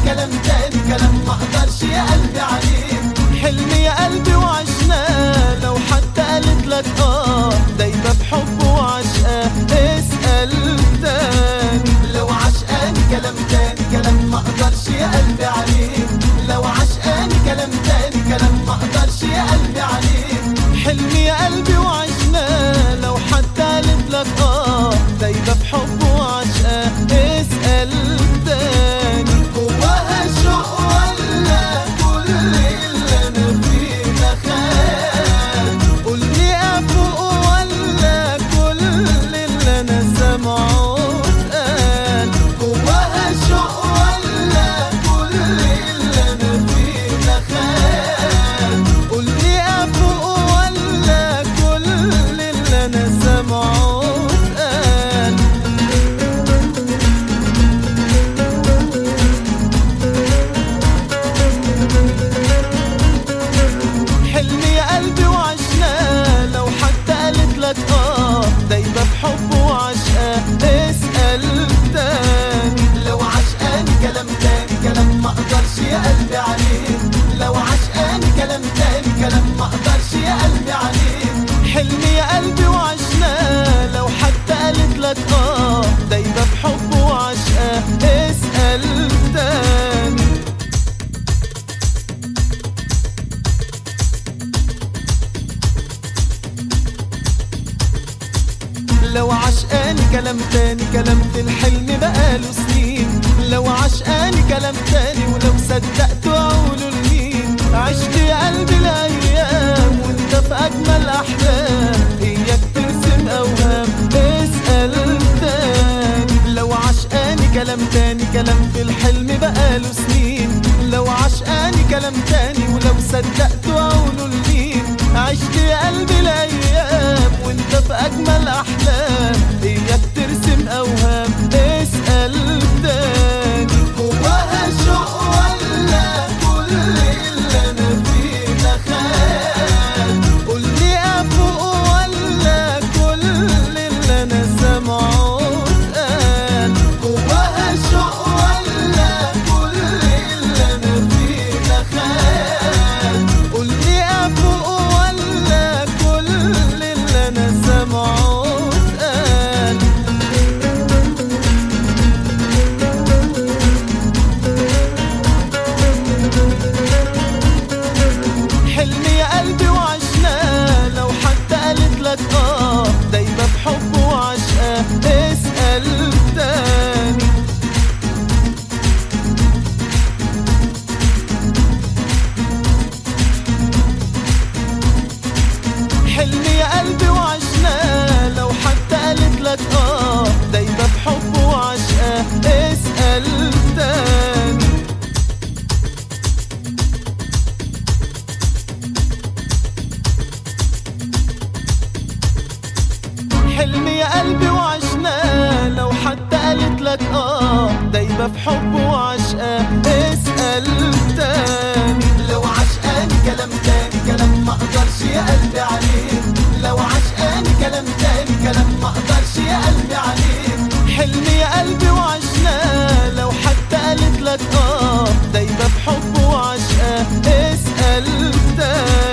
كلام تاني كلام ما اقدرش يا قلبي عليه. حلمي يا قلبي وعشناه، لو حتى قالت لك دايبة بحبه وعشقاه، اسأل تاني. لو عشقاني كلام تاني كلام ما اقدرش يا قلبي عليه. لو عشقاني كلام تاني كلام ما اقدرش يا قلبي عليه. حلمي يا قلبي وعشناه، لو حتى قالت لك دايبة بحبه وعشقاه، اسأل تاني. جواها شوق ولا كل اللي انا فيه ده خان؟ قولي افوق ولا كل اللي انا سامعه اتقال؟ جواها شوق ولا كل اللي انا فيه ده خان؟ قولي افوق ولا كل اللي انا سامعه اتقال؟ حلمي يا قلبي وعشناه، لو حتى قالت لك دايبة بحبه وعشقاه، اسأل تاني. لو عشقاني كلام تاني كلام ما اقدرش يا قلبي عليه. لو عشقاني كلام تاني كلام ما اقدرش يا قلبي عليه. حلمي يا قلبي وعشناه، لو حتى قالت لك دايبة بحبه وعشقاه، اسأل تاني. لو عشقاني كلام تاني كلام في الحلم بقاله سنين، لو عشقاني كلام تاني ولو صدقت اقوله لمين؟ عشت يا قلبي الايام وانت في اجمل احلام، اياك ترسم اوهام، اسأل تاني. لو عشقاني كلام تاني كلام في الحلم بقاله سنين، لو عشقاني كلام تاني ولو صدقت اقوله لمين؟ عشت يا قلبي الايام وانت في اجمل احلام، اياك ترسم اوهام، اسأل تاني. جواها شوق ولا كل اللي انا فيه ده خان؟ قولي افوق ولا كل اللي انا سامعه اتقال؟ جواها شوق ولا كل اللي انا فيه ده خان؟ قولي افوق ولا كل اللي انا سامعه اتقال؟ حلمي يا قلبي وعشناه، لو حتى قالت لك دايبة بحبه وعشقاه، اسأل تاني. حلمي يا قلبي وعشناه، لو حتى قالت لك دايبة بحبه وعشقاه، اسأل تاني. حلمي يا قلبي وعشناه، لو حتى قالت لك دايبة بحبه وعشقاه، اسأل تاني. لو عشقاني كلام تاني كلام ما اقدرش يا قلبي عليه. لو عشقاني كلام تاني كلام ما اقدرش يا قلبي عليه. حلمي يا قلبي وعشناه، لو حتى قالت لك دايبة بحبه وعشقاه، اسأل تاني.